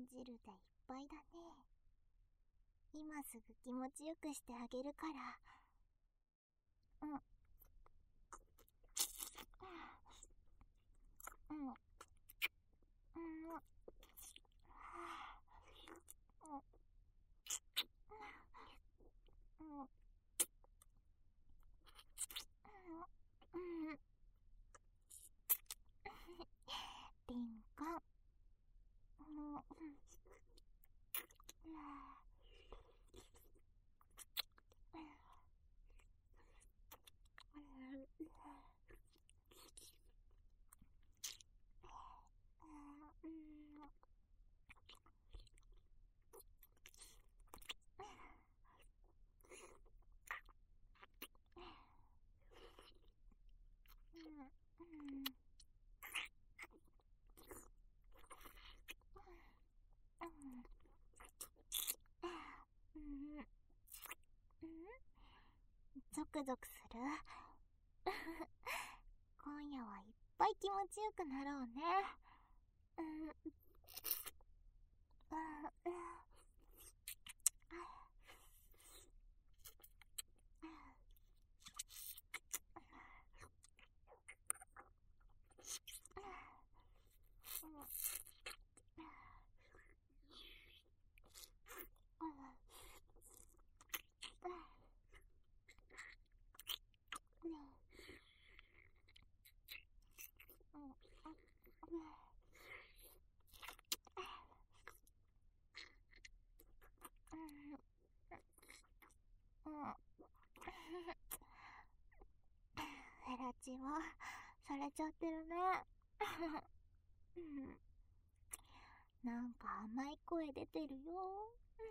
汁でいっぱいだね。今すぐ気持ちよくしてあげるから。うん。うん。うん。うん。うん。リンコン。うん。ゾクゾクする。今夜はいっぱい気持ちよくなろうね。うん。ヘラチはされちゃってるね。なんか甘い声出てるよ。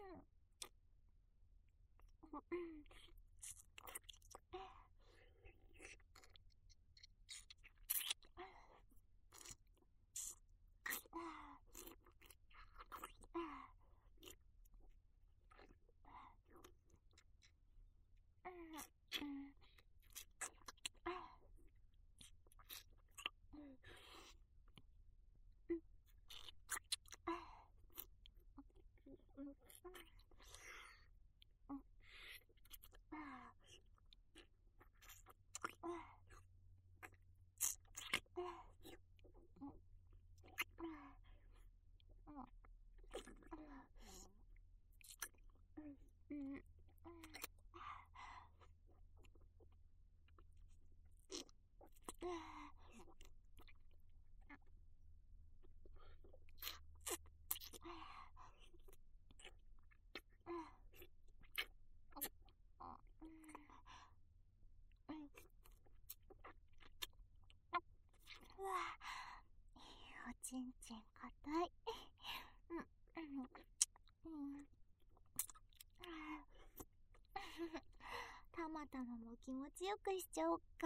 おちんちんかたい。たまたまも気持ちよくしちゃおっか。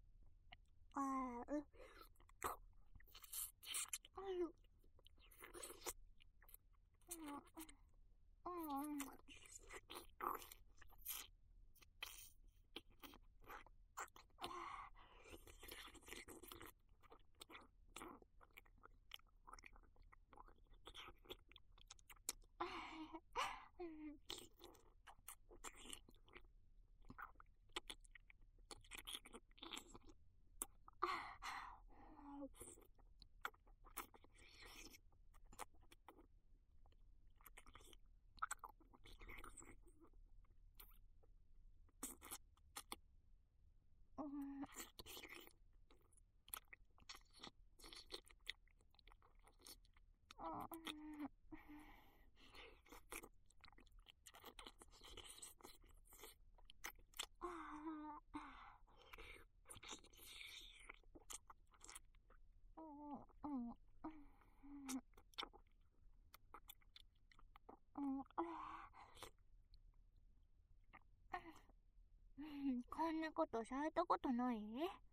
こんなことされたことない？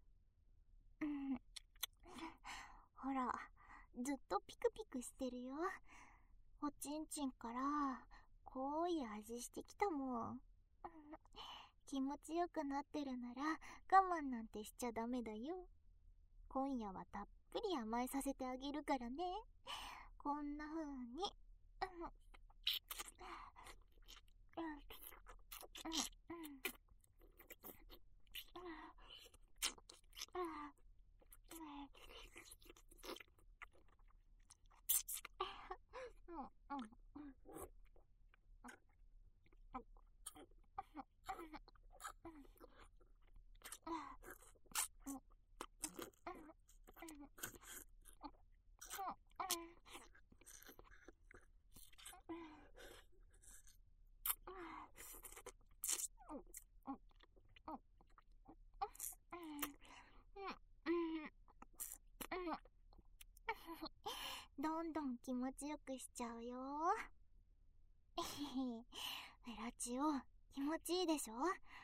ほら、ずっとピクピクしてるよ。おちんちんから濃い味してきたもん。気持ちよくなってるなら我慢なんてしちゃダメだよ。今夜はたっぷり甘えさせてあげるからね。こんな風にどんどん気持ちよくしちゃうよ。フェラチオ、気持ちいいでしょ？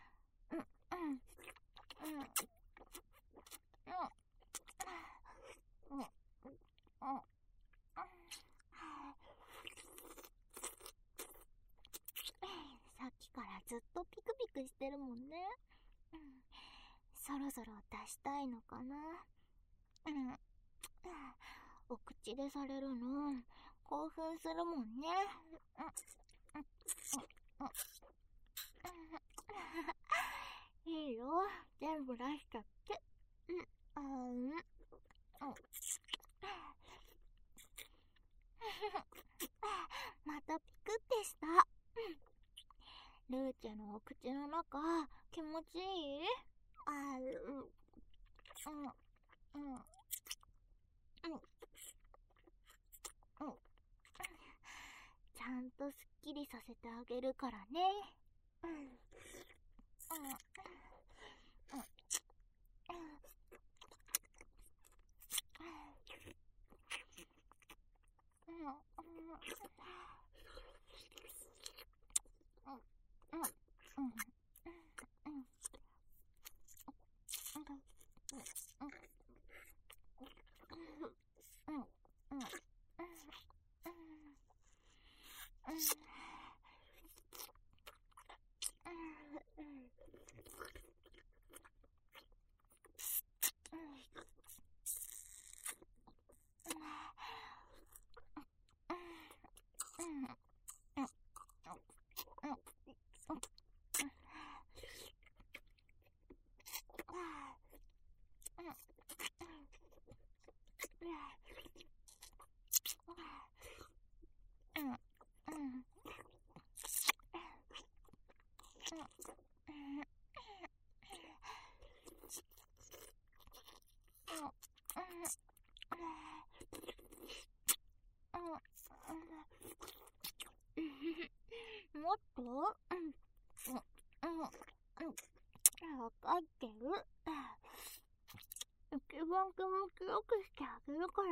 さっきからずっとピクピクしてるもんね。そろそろ出したいのかな。お口でされるの興奮するもんね。いいよ、全部出しちゃって。またピクってした。ルーチェのお口の中気持ちいい？ちゃんとすっきりさせてあげるからね。もっとわかってる。一番気持ちよくしてあげるから。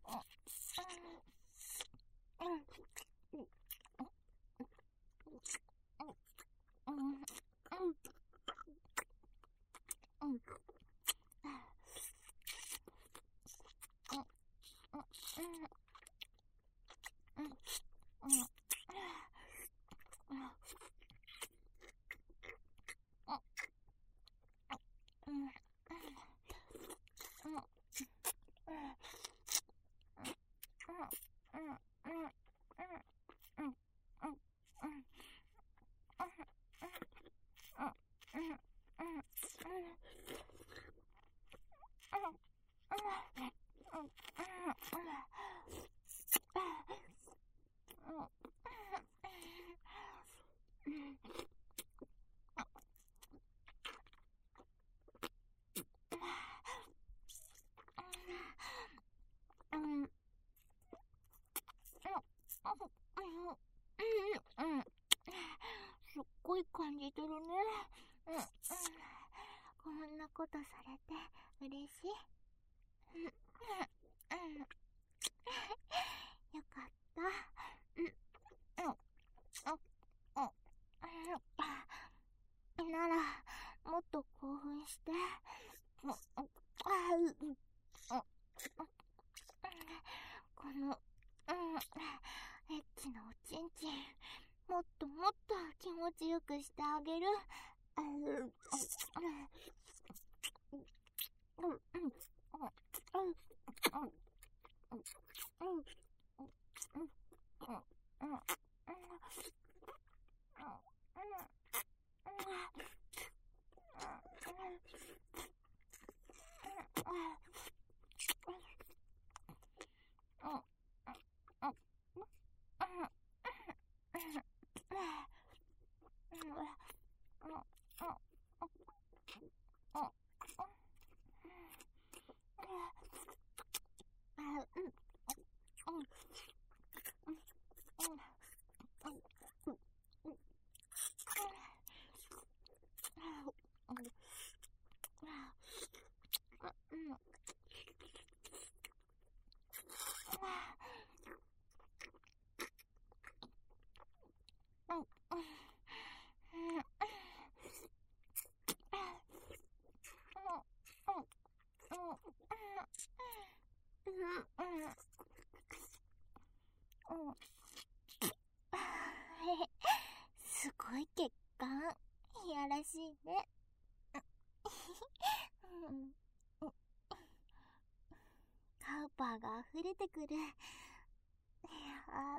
すっごい感じてるね。こんなことされて嬉しい。よかった。ならもっと興奮して。このエッチなおちんちん、もっともっと気持ちよくしてあげる。 うん。すごい血管。いやらしいね。うん。カウパーが溢れてくる。いや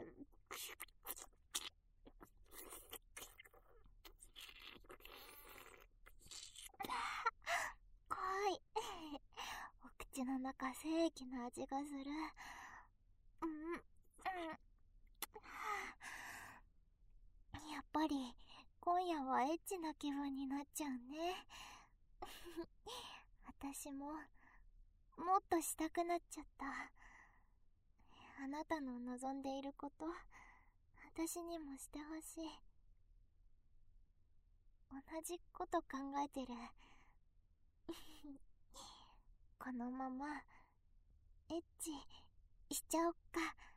濃い。お口の中精液の味がする。うん。やっぱり今夜はエッチな気分になっちゃうね。私ももっとしたくなっちゃった。あなたの望んでいること、私にもしてほしい。同じこと考えてる。このままエッチしちゃおっか。